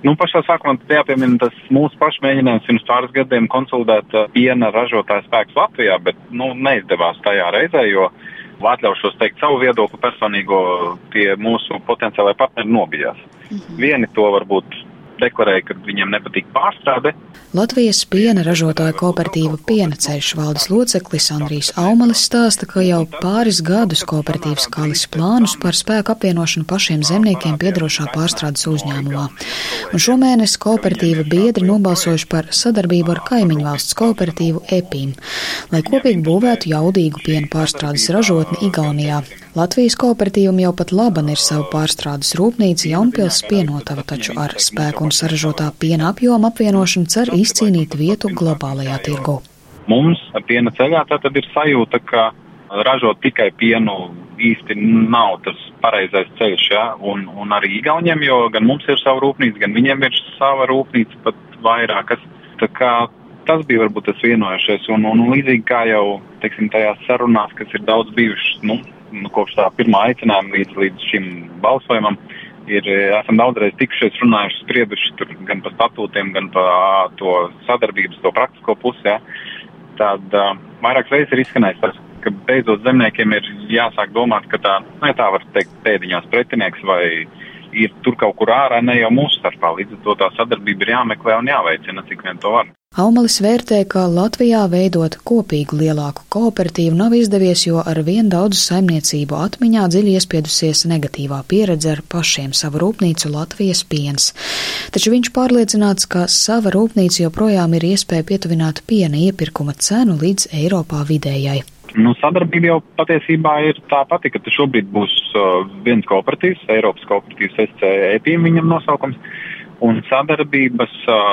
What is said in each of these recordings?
Pašā sākumā jāpiemina tas mūsu pašu mēģinājums pirms pāris gadiem konsolidēt piena ražotāju spēkus Latvijā, bet neizdevās tajā reizē, jo atļaušos teikt savu viedokli personīgo, tie mūsu potenciālai partneri nobijās. Vieni to varbūt deklarēja, ka viņiem nepatīk pārstrāde. Latvijas piena ražotāju kooperatīva Piena-ceļš valdes loceklis Andrijs Aumalis stāsta, ka jau pāris gadus kooperatīvs kalis plānus par spēku apvienošanu pašiem zemniekiem piederošā pārstrādes uzņēmumā. Un šomēnes kooperatīva biedri nobalsojuši par sadarbību ar kaimiņu valsts kooperatīvu EPIM, lai kopīgi būvētu jaudīgu piena pārstrādes ražotni Igaunijā. Latvijas kooperatīvam jau pat laban ir sava pārstrādes rūpnīca Jaunpils pienotava, taču ar spēku un saražotā piena apjoma apvienošanu cer izcīnīt vietu globālajā tirgu. Mums piena ceļā tātad ir sajūta, ka ražot tikai pienu īsti nav tas pareizais ceļš, ja? Un arī Igauniem, jo gan mums ir sava rūpnīca, gan viņiem ir sava rūpnīca pat vairākas. Tā kā tas bija varbūt tas vienojušies, un līdzīgi kā jau, teiksim, tajās sarunās, kas ir daudz bijušas, kopš tā pirmā aicinājuma līdz šim balsojumam, esam daudzreiz tikušies, runājuši, sprieduši tur gan par statūtiem, gan par to sadarbības, to praktisko pusi, ja. Tad vairākas reizes ir izskanējis tas, ka beidzot zemniekiem ir jāsāk domāt, ka tā var teikt, pēdiņās pretinieks vai ir tur kaut kur ārā, ne jau mūsu starpā. Līdz ar to tā sadarbība ir jāmeklē un jāveicina, cik vien to var. Aumalis vērtē, ka Latvijā veidot kopīgu lielāku kooperatīvu nav izdevies, jo ar vien daudzu saimniecību atmiņā dziļi iespiedusies negatīvā pieredze ar pašiem savu rūpnīcu Latvijas piens. Taču viņš pārliecināts, ka sava rūpnīca joprojām ir iespēja pietuvināt piena iepirkuma cenu līdz Eiropā vidējai. Sadarbība jau patiesībā ir tā pati, ka šobrīd būs viens kooperatīvs, Eiropas kooperatīvs SCEPI, viņam nosaukums. Un sadarbības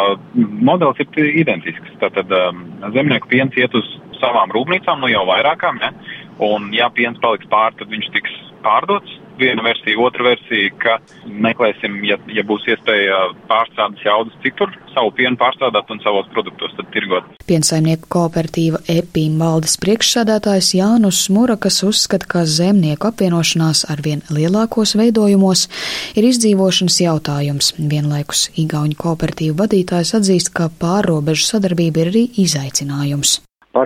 modelis ir identisks. Tātad zemnieku piens iet uz savām rūpnīcām, jau vairākām, ne? Un ja piens paliks pāri, tad viņš tiks pārdots. Viena versija, otra versija, ka meklēsim, ja būs iespēja pārstrādes jaudas citur, savu pienu pārstrādāt un savos produktos tad tirgot. Piensaimnieku kooperatīva EPIM valdes priekšsēdētājs Jānis Murakas uzskata, ka zemnieku apvienošanās arvien lielākos veidojumos ir izdzīvošanas jautājums. Vienlaikus igauņu kooperatīvu vadītājs atzīst, ka pārrobežu sadarbība ir arī izaicinājums.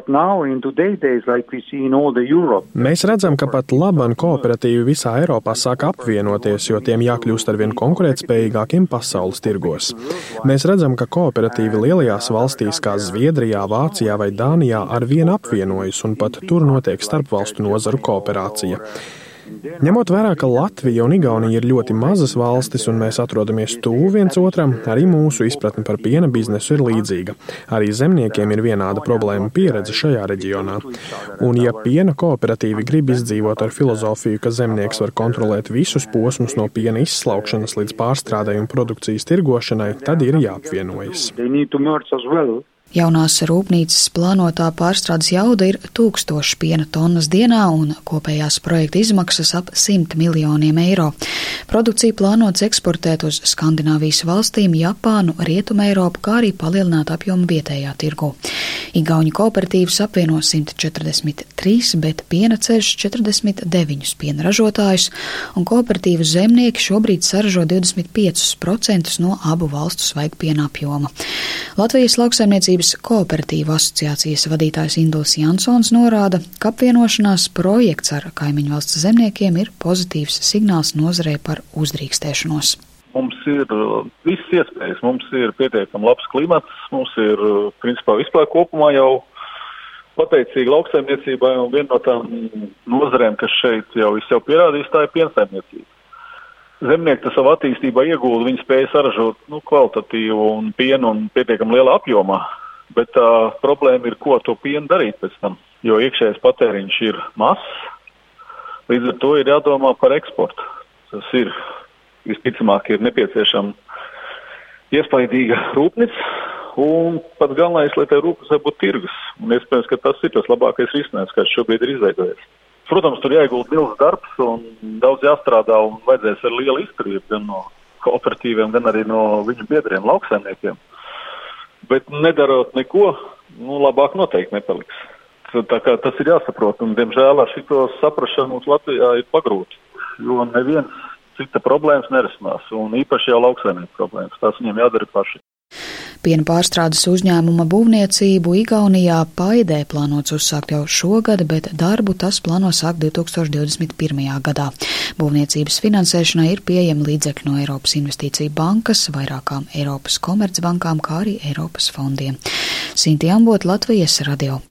Mēs redzam, ka pat laban kooperatīvi visā Eiropā sāk apvienoties, jo tiem jākļūst arvien konkurētspējīgākiem pasaules tirgos. Mēs redzam, ka kooperatīvi lielajās valstīs kā Zviedrijā, Vācijā vai Dānijā arvien apvienojas un pat tur notiek starpvalstu nozaru kooperācija. Ņemot vērā, ka Latvija un Igaunija ir ļoti mazas valstis un mēs atrodamies tuvu viens otram, arī mūsu izpratne par piena biznesu ir līdzīga. Arī zemniekiem ir vienāda problēma pieredze šajā reģionā. Un ja piena kooperatīvi grib izdzīvot ar filozofiju, ka zemnieks var kontrolēt visus posmus no piena izslaukšanas līdz pārstrādai un produkcijas tirgošanai, tad ir jāapvienojas. Jaunās rūpnīcas plānotā pārstrādes jauda ir 1000 piena tonnas dienā un kopējās projekta izmaksas ap 100 miljoniem eiro. Produkciju plānots eksportēt uz Skandināvijas valstīm, Japānu, Rietumu Eiropu, kā arī palielināt apjomu vietējā tirgu. Igauņu kooperatīvas apvieno 143, bet Piena-ceļš 49 piena ražotājus, un kooperatīvu zemnieki šobrīd saražo 25% no abu valstu svaigpiena apjoma. Latvijas lauksaimniecības kooperatīvu asociācijas vadītājs Induls Jansons norāda, ka apvienošanās projekts ar kaimiņu valsts zemniekiem ir pozitīvs signāls nozarei par uzdrīkstēšanos. Mums ir visas iespējas, mums ir pietiekami labs klimats, mums ir principā vispār kopumā jau pateicīgi lauksaimniecībai, un viena no tām nozarēm, kas šeit jau pierādījis, tā ir piensaimniecība. Zemnieki tas savu attīstībā iegulda, viņi spēja saražot kvalitatīvu un pienu un pietiekami lielā apjomā, bet tā problēma ir, ko to pienu darīt pēc tam, jo iekšējais patēriņš ir mazs, līdz ar to ir jādomā par eksportu. Tas ir, visticamāk, ir nepieciešama iespaidīga rūpnīca, un pats galvenais, lai tai rūpnīcai būtu tirgus, un iespējams, ka tas ir tas labākais risinājums, kas šobrīd ir izveidojies. Protams, tur jāiegulda milzīgs darbs un daudz jāstrādā un vajadzēs ar lielu izturību gan no kooperatīviem, gan arī no viņu biedriem, lauksaimniekiem. Bet nedarot neko, labāk noteikti nepaliks. Tā kā tas ir jāsaprot, un diemžēl ar šito saprašanu mums Latvijā ir pagrūti, jo neviens cita problēmas nerisinās, un īpaši jau lauksaimnieku problēmas. Tās viņiem jādara paši. Piena pārstrādes uzņēmuma būvniecību Igaunijā Paidē plānots uzsākt jau šogad, bet darbu tas plāno sākt 2021. gadā. Būvniecības finansēšanai ir pieejami līdzekļi no Eiropas Investīciju bankas, vairākām Eiropas komercbankām, kā arī Eiropas fondiem. Sinti Ambot, Latvijas radio.